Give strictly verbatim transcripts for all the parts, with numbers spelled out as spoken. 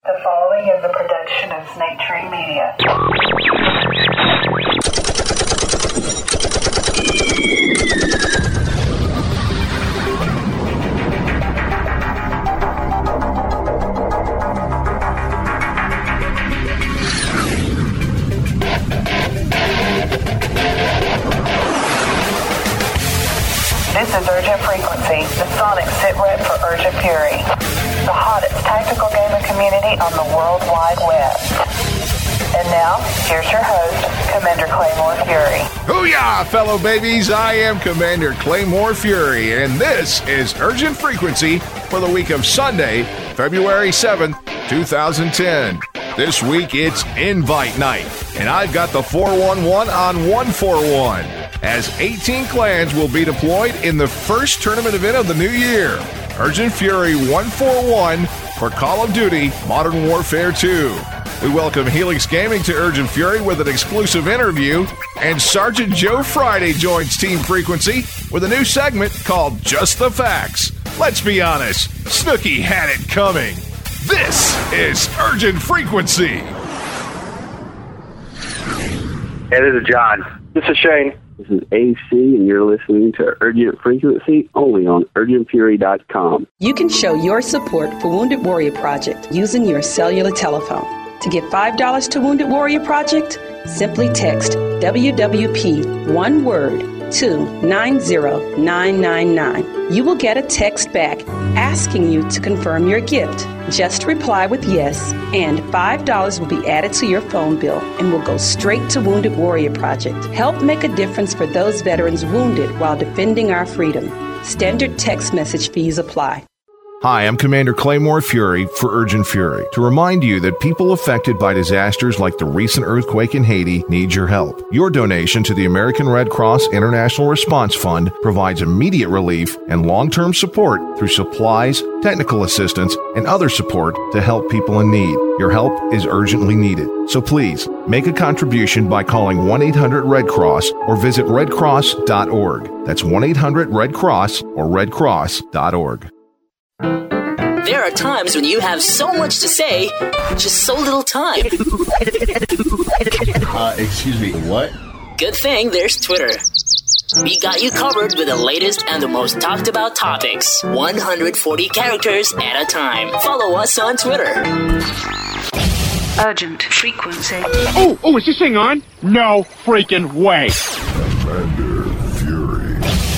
The following is a production of Snake Tree Media. This is Urgent Frequency, the sonic sit rep for Urgent Fury, the hottest tactical gamer community on the World Wide Web. And now, here's your host, Commander Claymore Fury. Hoo-yah, fellow babies! I am Commander Claymore Fury, and this is Urgent Frequency for the week of Sunday, February seventh, twenty ten. This week, it's Invite Night, and I've got the four one one on one forty-one. As eighteen clans will be deployed in the first tournament event of the new year, Urgent Fury one forty-one for Call of Duty Modern Warfare two. We welcome Helix Gaming to Urgent Fury with an exclusive interview, and Sergeant Joe Friday joins Team Frequency with a new segment called Just the Facts. Let's be honest, Snooki had it coming. This is Urgent Frequency. Hey, this is John. This is Shane. This is A C, and you're listening to Urgent Frequency only on urgent fury dot com. You can show your support for Wounded Warrior Project using your cellular telephone. To give five dollars to Wounded Warrior Project, simply text W W P, one word, to nine zero nine nine nine. You will get a text back asking you to confirm your gift. Just reply with yes, and five dollars will be added to your phone bill and will go straight to Wounded Warrior Project. Help make a difference for those veterans wounded while defending our freedom. Standard text message fees apply. Hi, I'm Commander Claymore Fury for Urgent Fury to remind you that people affected by disasters like the recent earthquake in Haiti need your help. Your donation to the American Red Cross International Response Fund provides immediate relief and long-term support through supplies, technical assistance, and other support to help people in need. Your help is urgently needed. So please, make a contribution by calling one eight hundred red cross or visit red cross dot org. That's one eight hundred red cross or red cross dot org. There are times when you have so much to say, just so little time. Uh, excuse me, what? Good thing there's Twitter. We got you covered with the latest and the most talked about topics. one hundred forty characters at a time. Follow us on Twitter. Urgent Frequency. Oh, oh, is this thing on? No freaking way. Commander Fury.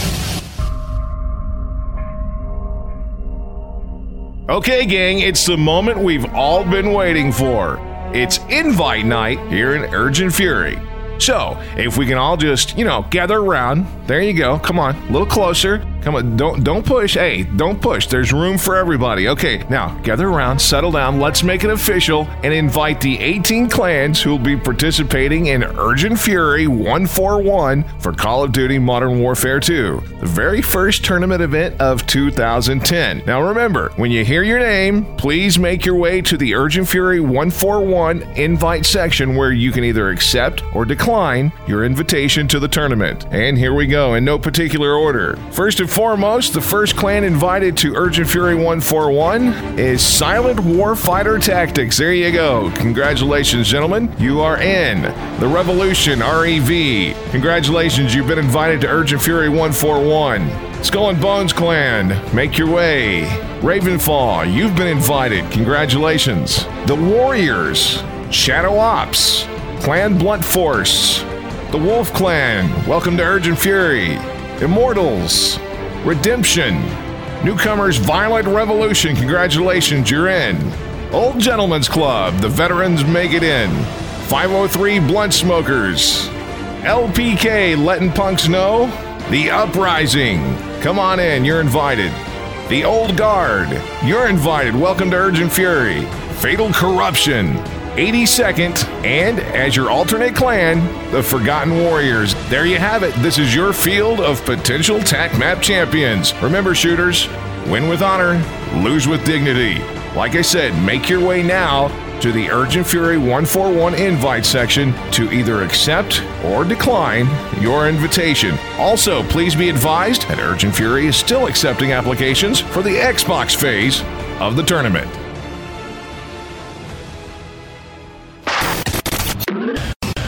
Okay, gang, it's the moment we've all been waiting for. It's Invite Night here in Urgent Fury. So, if we can all just, you know, gather around. There you go. Come on, a little closer. Come on, don't don't push. Hey, don't push. There's room for everybody. Okay, now, gather around, settle down. Let's make it official and invite the eighteen clans who will be participating in Urgent Fury one forty-one for Call of Duty Modern Warfare two, the very first tournament event of two thousand ten. Now, remember, when you hear your name, please make your way to the Urgent Fury one forty-one invite section where you can either accept or decline your invitation to the tournament. And here we go, in no particular order. First and foremost, the first clan invited to Urgent Fury one forty-one is Silent Warfighter Tactics. There you go. Congratulations, gentlemen. You are in. The Revolution, R E V. Congratulations, you've been invited to Urgent Fury one forty-one. Skull and Bones Clan, make your way. Ravenfall, you've been invited. Congratulations. The Warriors, Shadow Ops, Clan Blunt Force, the Wolf Clan, welcome to Urgent Fury. Immortals, Redemption, Newcomers Violent Revolution, congratulations, you're in. Old Gentlemen's Club, the veterans make it in. five oh three Blunt Smokers, L P K, letting punks know. The Uprising, come on in, you're invited. The Old Guard, you're invited, welcome to Urgent Fury. Fatal Corruption, eighty-second, and as your alternate clan, the Forgotten Warriors. There you have it. This is your field of potential T A C map champions. Remember, shooters, win with honor, lose with dignity. Like I said, make your way now to the Urgent Fury one forty-one invite section to either accept or decline your invitation. Also, please be advised that Urgent Fury is still accepting applications for the Xbox phase of the tournament.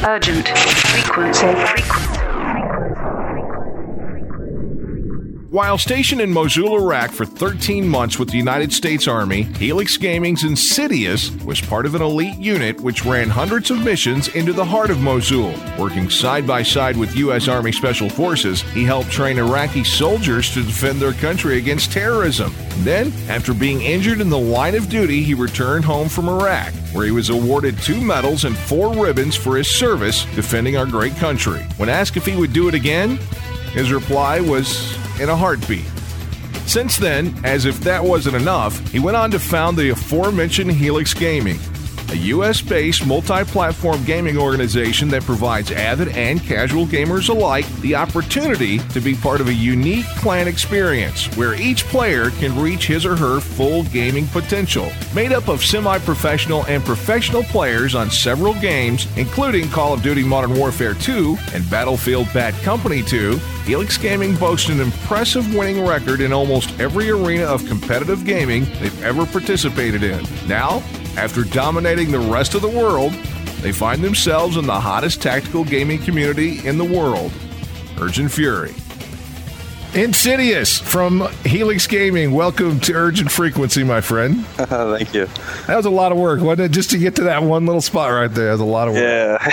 Urgent. Frequency. Frequency. While stationed in Mosul, Iraq for thirteen months with the United States Army, Helix Gaming's Insidious was part of an elite unit which ran hundreds of missions into the heart of Mosul. Working side by side with U S Army Special Forces, he helped train Iraqi soldiers to defend their country against terrorism. Then, after being injured in the line of duty, he returned home from Iraq, where he was awarded two medals and four ribbons for his service defending our great country. When asked if he would do it again, his reply was in a heartbeat. Since then, as if that wasn't enough, he went on to found the aforementioned Helix Gaming, a U S-based multi-platform gaming organization that provides avid and casual gamers alike the opportunity to be part of a unique clan experience where each player can reach his or her full gaming potential. Made up of semi-professional and professional players on several games, including Call of Duty Modern Warfare two and Battlefield Bad Company two, Helix Gaming boasts an impressive winning record in almost every arena of competitive gaming they've ever participated in. Now, after dominating the rest of the world, they find themselves in the hottest tactical gaming community in the world, Urgent Fury. Insidious from Helix Gaming. Welcome to Urgent Frequency, my friend. Thank you. That was a lot of work, wasn't it? Just to get to that one little spot right there. That was a lot of work.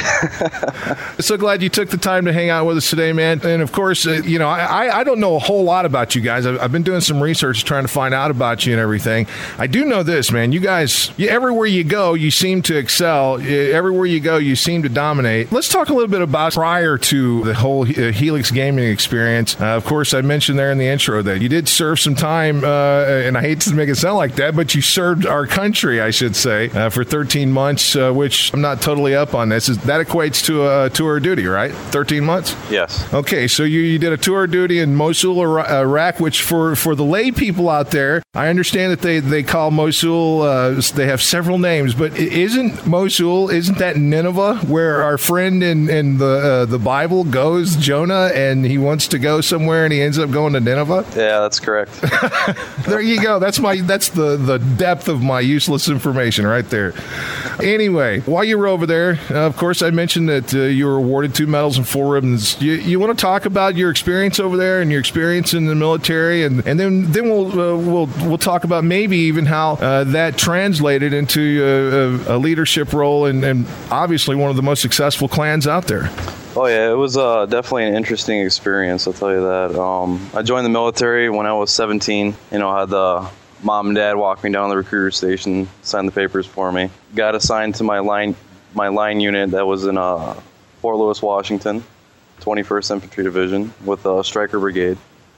Yeah. So glad you took the time to hang out with us today, man. And of course, uh, you know, I, I don't know a whole lot about you guys. I've, I've been doing some research trying to find out about you and everything. I do know this, man. You guys, you, everywhere you go, you seem to excel. Everywhere you go, you seem to dominate. Let's talk a little bit about prior to the whole uh, Helix Gaming experience. Uh, of course, I mentioned there in the intro that you did serve some time, uh, and I hate to make it sound like that, but you served our country, I should say, uh, for thirteen months, uh, which I'm not totally up on this. Is, that equates to a tour of duty, right? thirteen months? Yes. Okay, so you, you did a tour of duty in Mosul, Iraq, which for, for the lay people out there, I understand that they, they call Mosul, uh, they have several names, but isn't Mosul, isn't that Nineveh, where our friend in, in the uh, the Bible goes, Jonah, and he wants to go somewhere and he ends up going to Nineveh? Yeah, that's correct. There you go. That's my that's the, the depth of my useless information right there. Anyway, while you were over there, uh, of course, I mentioned that uh, you were awarded two medals and four ribbons. You, you want to talk about your experience over there and your experience in the military, and, and then then we'll uh, we'll we'll talk about maybe even how uh, that translated into a, a leadership role and, and obviously one of the most successful clans out there. Oh, yeah, it was uh, definitely an interesting experience, I'll tell you that. Um, I joined the military when I was seventeen. You know, I had the mom and dad walk me down to the recruiter station, sign the papers for me. Got assigned to my line my line unit that was in uh, Fort Lewis, Washington, twenty-first Infantry Division with a Stryker Brigade.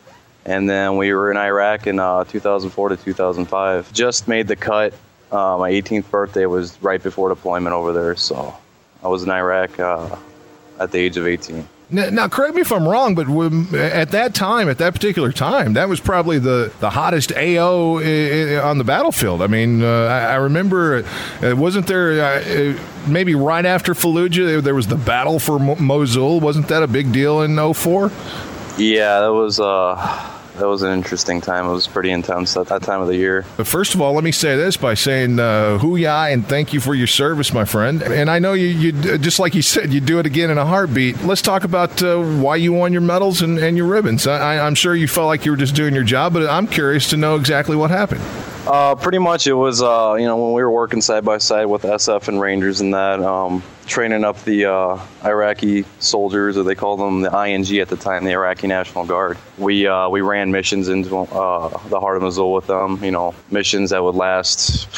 And then we were in Iraq in uh, two thousand four to two thousand five. Just made the cut. Uh, my eighteenth birthday was right before deployment over there, so I was in Iraq uh, at the age of eighteen. Now, now, correct me if I'm wrong, but when, at that time, at that particular time, that was probably the, the hottest A O I- I- on the battlefield. I mean, uh, I, I remember, uh, wasn't there, uh, maybe right after Fallujah, there was the battle for Mo- Mosul. Wasn't that a big deal in oh four? Yeah, that was... Uh That was an interesting time. It was pretty intense at that time of the year. But first of all, let me say this by saying uh, hoo-yah and thank you for your service, my friend. And I know you, you just like you said, you do it again in a heartbeat. Let's talk about uh, why you won your medals and, and your ribbons. I, I'm sure you felt like you were just doing your job, but I'm curious to know exactly what happened. Uh, pretty much it was, uh, you know, when we were working side by side with S F and Rangers and that, um, training up the uh, Iraqi soldiers, or they called them the I N G at the time, the Iraqi National Guard. We uh, we ran missions into uh, the heart of Mosul with them, you know, missions that would last,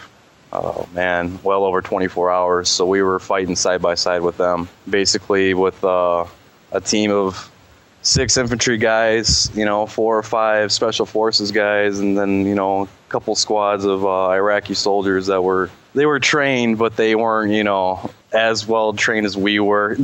oh man, well over twenty-four hours. So we were fighting side by side with them, basically with uh, a team of six infantry guys, you know, four or five special forces guys, and then, you know, a couple squads of uh, Iraqi soldiers that were, they were trained, but they weren't, you know, as well trained as we were.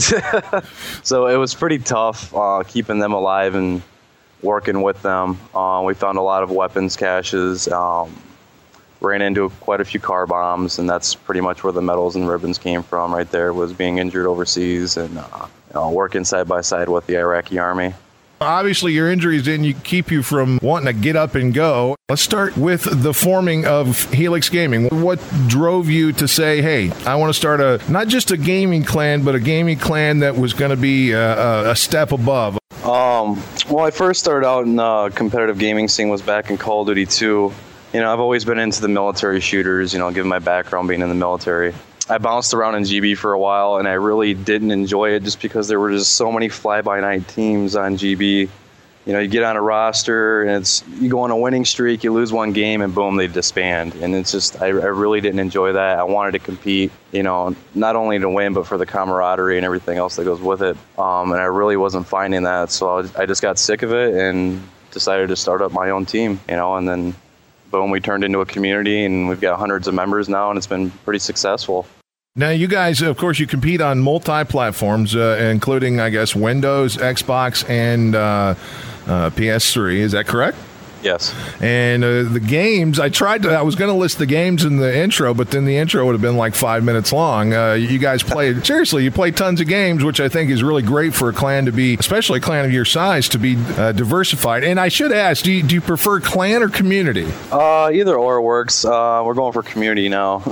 So it was pretty tough uh, keeping them alive and working with them. Uh, we found a lot of weapons caches, um, ran into quite a few car bombs, and that's pretty much where the medals and ribbons came from right there, was being injured overseas and uh, you know, working side by side with the Iraqi army. Obviously, your injuries didn't keep you from wanting to get up and go. Let's start with the forming of Helix Gaming. What drove you to say, hey, I want to start a not just a gaming clan, but a gaming clan that was going to be a, a step above? Um, well, I first started out in the competitive gaming scene was back in Call of Duty two. You know, I've always been into the military shooters, you know, given my background being in the military. I bounced around in G B for a while, and I really didn't enjoy it just because there were just so many fly-by-night teams on G B. You know, you get on a roster, and it's you go on a winning streak, you lose one game, and boom, they disband. And it's just, I, I really didn't enjoy that. I wanted to compete, you know, not only to win, but for the camaraderie and everything else that goes with it. Um, and I really wasn't finding that, so I, I just got sick of it and decided to start up my own team, you know, and then boom, we turned into a community, and we've got hundreds of members now, and it's been pretty successful. Now, you guys, of course, you compete on multi-platforms, uh, including, I guess, Windows, Xbox, and uh, uh, P S three. Is that correct? Yes. And uh, the games, I tried to, I was going to list the games in the intro, but then the intro would have been like five minutes long. Uh, you guys played, seriously, you play tons of games, which I think is really great for a clan to be, especially a clan of your size, to be uh, diversified. And I should ask, do you, do you prefer clan or community? Uh, either or works. Uh, we're going for community now.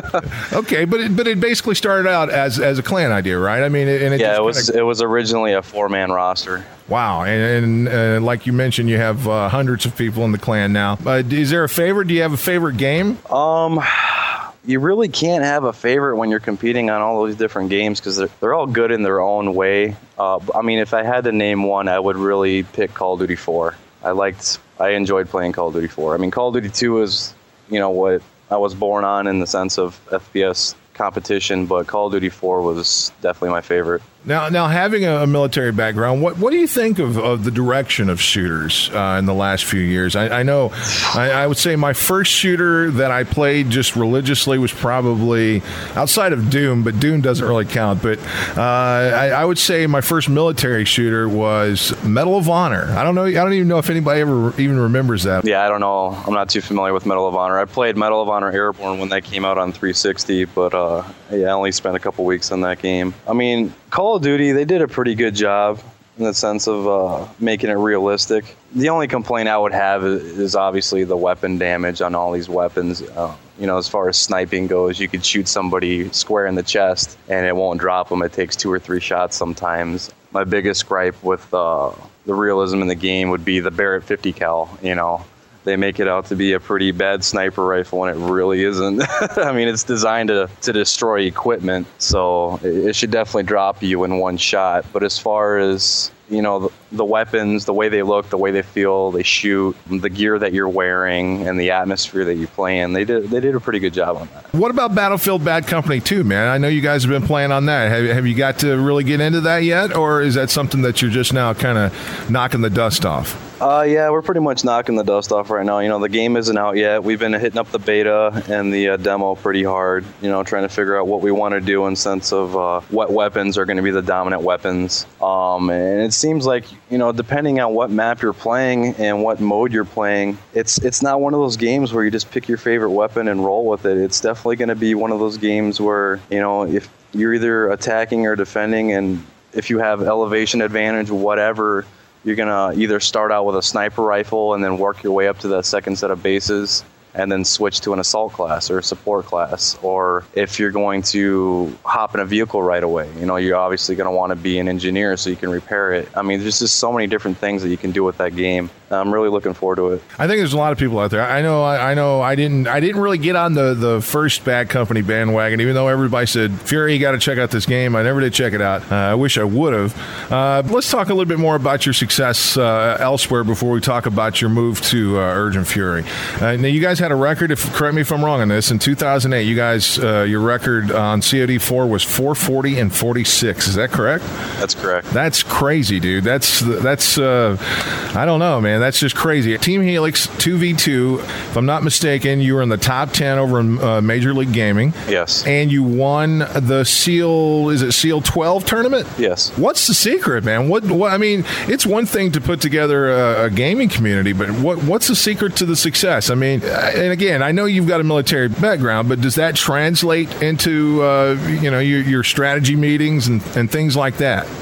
Okay, but it, but it basically started out as as a clan idea, right? I mean, and it yeah, just it was kinda... it was originally a four-man roster. Wow, and, and uh, like you mentioned, you have uh, hundreds of people in the clan now. Uh, is there a favorite? Do you have a favorite game? Um, you really can't have a favorite when you're competing on all those different games because they're, they're all good in their own way. Uh, I mean, if I had to name one, I would really pick Call of Duty four. I liked, I enjoyed playing Call of Duty four. I mean, Call of Duty two is, you know, what I was born on in the sense of F P S competition, but Call of Duty four was definitely my favorite. Now, now having a, a military background, what what do you think of, of the direction of shooters uh, in the last few years? I, I know, I, I would say my first shooter that I played just religiously was probably outside of Doom, but Doom doesn't really count. But uh, I, I would say my first military shooter was Medal of Honor. I don't know, I don't even know if anybody ever even remembers that. Yeah, I don't know. I'm not too familiar with Medal of Honor. I played Medal of Honor Airborne when that came out on three sixty, but uh, yeah, I only spent a couple weeks on that game. I mean, Call of Duty, they did a pretty good job in the sense of uh, making it realistic. The only complaint I would have is obviously the weapon damage on all these weapons. Uh, you know, as far as sniping goes, you could shoot somebody square in the chest and it won't drop them. It takes two or three shots sometimes. My biggest gripe with uh, the realism in the game would be the Barrett fifty cal, you know. They make it out to be a pretty bad sniper rifle, and it really isn't. I mean, it's designed to, to destroy equipment, so it, it should definitely drop you in one shot. But as far as, you know, the, the weapons, the way they look, the way they feel, they shoot, the gear that you're wearing, and the atmosphere that you play in, they did they did a pretty good job on that. What about Battlefield Bad Company two, man? I know you guys have been playing on that. Have, have you got to really get into that yet, or is that something that you're just now kind of knocking the dust off? Uh, yeah, we're pretty much knocking the dust off right now. You know, the game isn't out yet. We've been hitting up the beta and the uh, demo pretty hard, you know, trying to figure out what we want to do in sense of uh, what weapons are going to be the dominant weapons. Um, and it seems like, you know, depending on what map you're playing and what mode you're playing, it's it's not one of those games where you just pick your favorite weapon and roll with it. It's definitely going to be one of those games where, you know, if you're either attacking or defending, and if you have elevation advantage, whatever, you're going to either start out with a sniper rifle and then work your way up to that second set of bases and then switch to an assault class or a support class. Or if you're going to hop in a vehicle right away, you know, you're obviously going to want to be an engineer so you can repair it. I mean, there's just so many different things that you can do with that game. I'm really looking forward to it. I think there's a lot of people out there. I know, I, I know, I didn't, I didn't really get on the, the first Bad Company bandwagon, even though everybody said, Fury, you got to check out this game. I never did check it out. Uh, I wish I would have. Uh, let's talk a little bit more about your success uh, elsewhere before we talk about your move to uh, Urgent Fury. Uh, now, you guys had a record. If correct me if I'm wrong on this. In two thousand eight, you guys, uh, your record on C O D four was four forty and forty-six. Is that correct? That's correct. That's crazy, dude. That's that's. Uh, I don't know, man. That's just crazy. Team Helix two v two. If I'm not mistaken, you were in the top ten over in uh, Major League Gaming. Yes. And you won the SEAL. Is it SEAL twelve tournament? Yes. What's the secret, man? What? What? I mean, it's one thing to put together a, a gaming community, but what? What's the secret to the success? I mean, and again, I know you've got a military background, but does that translate into uh, you know your, your strategy meetings and, and things like that?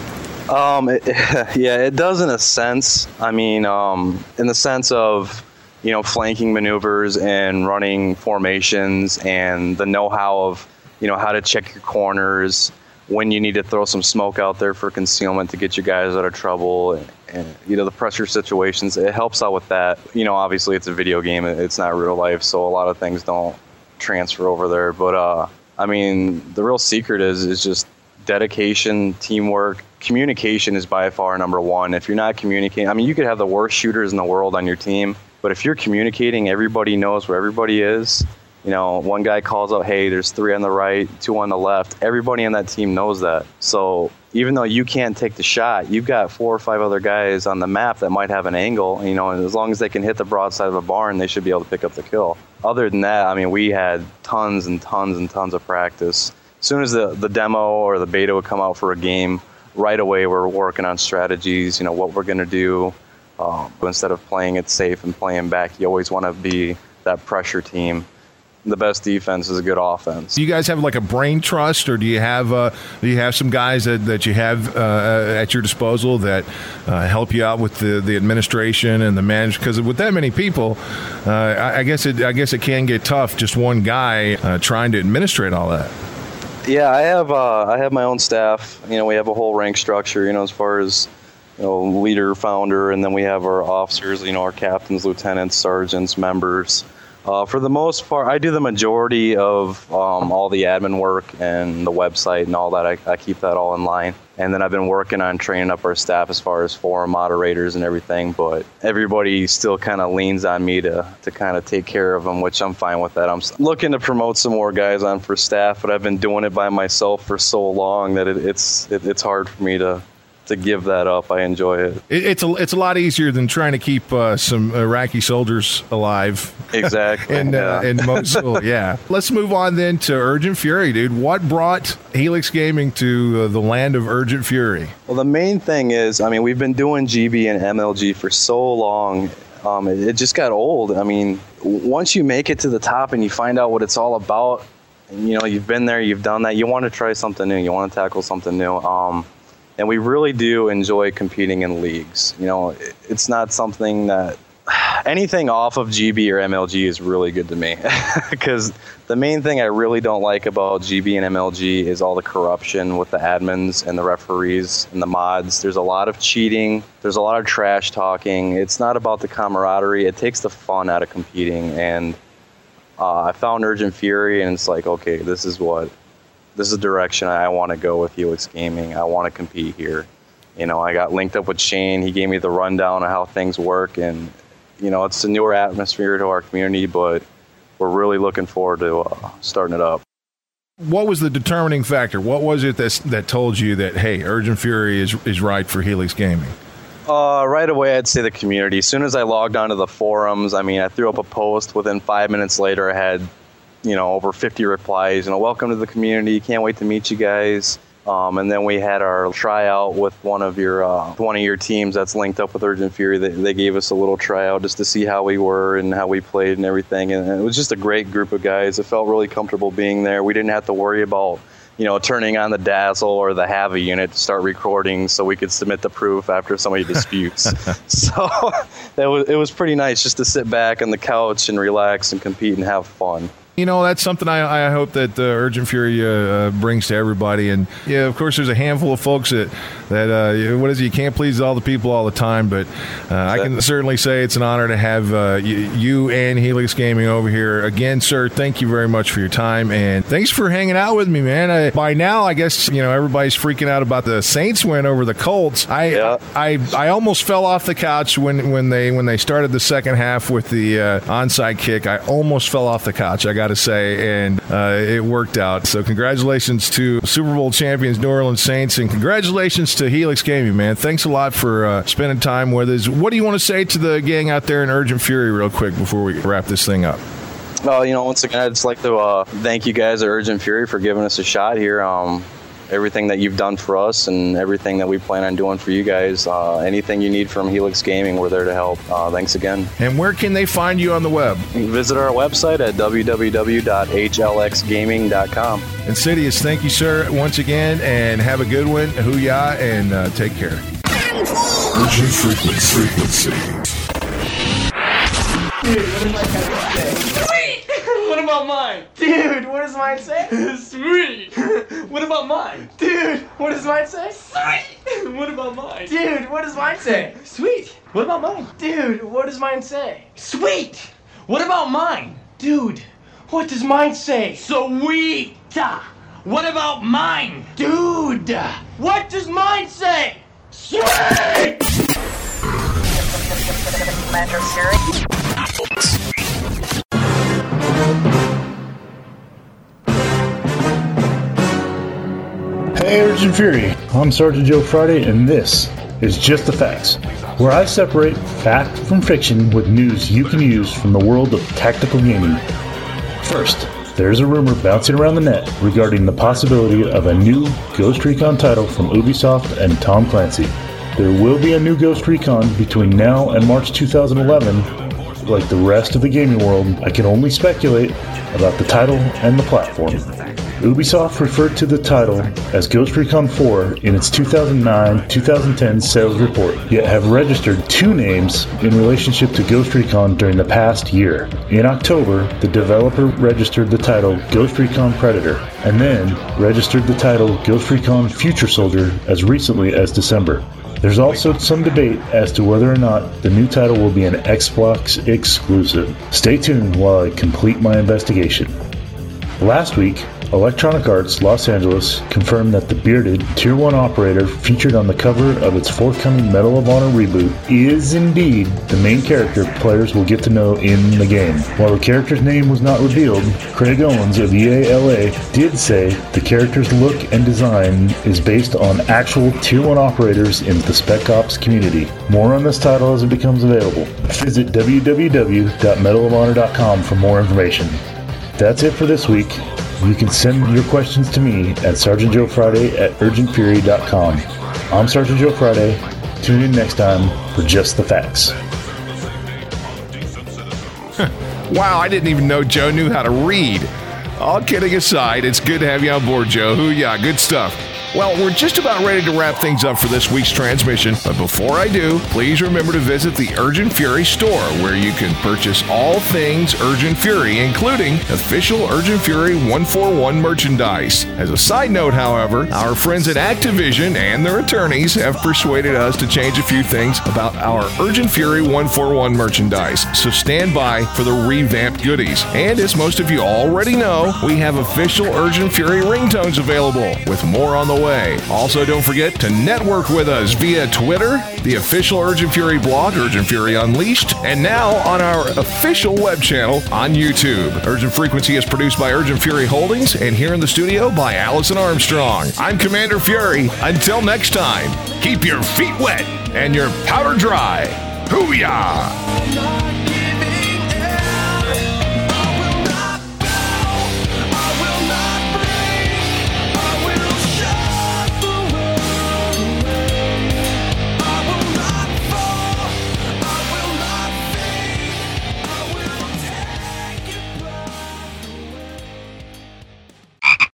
Um, it, yeah, it does in a sense. I mean, um, in the sense of, you know, flanking maneuvers and running formations and the know-how of, you know, how to check your corners, when you need to throw some smoke out there for concealment to get your guys out of trouble, and, and you know, the pressure situations. It helps out with that. You know, obviously it's a video game. It's not real life, so a lot of things don't transfer over there. But, uh, I mean, the real secret is is just dedication, teamwork. Communication is by far number one. If you're not communicating, I mean, you could have the worst shooters in the world on your team, but if you're communicating, everybody knows where everybody is. You know, one guy calls out, hey, there's three on the right, two on the left. Everybody on that team knows that. So even though you can't take the shot, you've got four or five other guys on the map that might have an angle, you know, and as long as they can hit the broadside of a barn, they should be able to pick up the kill. Other than that, I mean, we had tons and tons and tons of practice. As soon as the, the demo or the beta would come out for a game, right away we're working on strategies, you know, what we're going to do. Um, but instead of playing it safe and playing back, you always want to be that pressure team. The best defense is a good offense. Do you guys have like a brain trust, or do you have uh, do you have some guys that, that you have uh, at your disposal that uh, help you out with the, the administration and the management? Because with that many people, uh, I, I guess it I guess it can get tough. Just one guy uh, trying to administrate all that. Yeah, I have uh, I have my own staff. You know, we have a whole rank structure. You know, as far as, you know, leader, founder, and then we have our officers. You know, our captains, lieutenants, sergeants, members. Uh, for the most part, I do the majority of um, all the admin work and the website and all that. I, I keep that all in line. And then I've been working on training up our staff as far as forum moderators and everything. But everybody still kind of leans on me to, to kind of take care of them, which I'm fine with that. I'm looking to promote some more guys on for staff, but I've been doing it by myself for so long that it, it's it, it's hard for me to to give that up. I enjoy it. it it's a it's a lot easier than trying to keep uh, some Iraqi soldiers alive. Exactly. in, uh, yeah. in Mosul, yeah. Let's move on then to Urgent Fury, dude. What brought Helix Gaming to uh, the land of Urgent Fury? Well, the main thing is, I mean, we've been doing G B and M L G for so long. Um, it, it just got old. I mean, once you make it to the top and you find out what it's all about, and, you know, you've been there, you've done that, you want to try something new, you want to tackle something new. Um, And we really do enjoy competing in leagues. You know, it's not something that anything off of G B or M L G is really good to me. Because the main thing I really don't like about G B and M L G is all the corruption with the admins and the referees and the mods. There's a lot of cheating. There's a lot of trash talking. It's not about the camaraderie. It takes the fun out of competing. And uh, I found Urgent Fury, and it's like, okay, this is what... This is the direction I want to go with Helix Gaming. I want to compete here. You know, I got linked up with Shane. He gave me the rundown of how things work. And, you know, it's a newer atmosphere to our community, but we're really looking forward to uh, starting it up. What was the determining factor? What was it that, that told you that, hey, Urgent Fury is, is right for Helix Gaming? Uh, right away, I'd say the community. As soon as I logged onto the forums, I mean, I threw up a post. Within five minutes later, I had... you know, over fifty replies, you know, welcome to the community, can't wait to meet you guys. Um, and then we had our tryout with one of your uh, one of your teams that's linked up with Urgent Fury. They, they gave us a little tryout just to see how we were and how we played and everything. And it was just a great group of guys. It felt really comfortable being there. We didn't have to worry about, you know, turning on the Dazzle or the Hava unit to start recording so we could submit the proof after somebody disputes. So it was, it was pretty nice just to sit back on the couch and relax and compete and have fun. You know, that's something I, I hope that uh, Urgent Fury uh, brings to everybody. And, yeah, of course, there's a handful of folks that, that uh, what is it, you can't please all the people all the time. But uh, I can certainly say it's an honor to have uh, you, you and Helix Gaming over here. Again, sir, thank you very much for your time. And thanks for hanging out with me, man. I, by now, I guess, you know, everybody's freaking out about the Saints win over the Colts. I yeah. I, I almost fell off the couch when, when, they, when they started the second half with the uh, onside kick. I almost fell off the couch, I got to say, and uh, it worked out. So congratulations to Super Bowl champions New Orleans Saints, and congratulations to Helix Gaming, man. Thanks a lot for uh, spending time with us. What do you want to say to the gang out there in Urgent Fury real quick before we wrap this thing up? Well, you know, once again, I'd just like to uh, thank you guys at Urgent Fury for giving us a shot here. Um, everything that you've done for us and everything that we plan on doing for you guys. Uh, anything you need from Helix Gaming, we're there to help. Uh, thanks again. And where can they find you on the web? Visit our website at w w w dot h l x gaming dot com. Insidious, thank you, sir, once again, and have a good one. Hoo-yah, and uh, take care. Urgent frequency. frequency. Dude, what does my text say? Sweet! What about mine? Dude, what does mine say? Sweet! What about mine? Dude, what does mine say? Sweet! What about mine? Dude, what does mine say? Sweet! What about mine? Dude, what does mine say? Sweet! What about mine? Dude, what does mine say? Sweet! What about mine? Dude, what does mine say? Sweet! Commander Fury. Hey, Urgent Fury, I'm Sergeant Joe Friday, and this is Just the Facts, where I separate fact from fiction with news you can use from the world of tactical gaming. First, there's a rumor bouncing around the net regarding the possibility of a new Ghost Recon title from Ubisoft and Tom Clancy. There will be a new Ghost Recon between now and March two thousand eleven. Like the rest of the gaming world, I can only speculate about the title and the platform. Ubisoft referred to the title as Ghost Recon four in its two thousand nine to twenty ten sales report, yet have registered two names in relationship to Ghost Recon during the past year. In October, the developer registered the title Ghost Recon Predator, and then registered the title Ghost Recon Future Soldier as recently as December. There's also some debate as to whether or not the new title will be an Xbox exclusive. Stay tuned while I complete my investigation. Last week, Electronic Arts Los Angeles confirmed that the bearded Tier one operator featured on the cover of its forthcoming Medal of Honor reboot is indeed the main character players will get to know in the game. While the character's name was not revealed, Craig Owens of E A L A did say the character's look and design is based on actual Tier one operators in the Spec Ops community. More on this title as it becomes available. Visit w w w dot medal of honor dot com for more information. That's it for this week. You can send your questions to me at Sergeant Joe Friday at urgent fury dot com. I'm Sergeant Joe Friday. Tune in next time for Just the Facts. Wow, I didn't even know Joe knew how to read. All kidding aside, it's good to have you on board, Joe. Hoo-yah, good stuff. Well, we're just about ready to wrap things up for this week's transmission, but before I do, please remember to visit the Urgent Fury store, where you can purchase all things Urgent Fury, including official Urgent Fury one forty-one merchandise. As a side note, however, our friends at Activision and their attorneys have persuaded us to change a few things about our Urgent Fury one forty-one merchandise, so stand by for the revamped goodies. And as most of you already know, we have official Urgent Fury ringtones available, with more on the way. Also, don't forget to network with us via Twitter, the official Urgent Fury blog, Urgent Fury Unleashed, and now on our official web channel on YouTube. Urgent Frequency is produced by Urgent Fury Holdings, and here in the studio by Allison Armstrong. I'm Commander Fury. Until next time, keep your feet wet and your powder dry. Hoo-yah!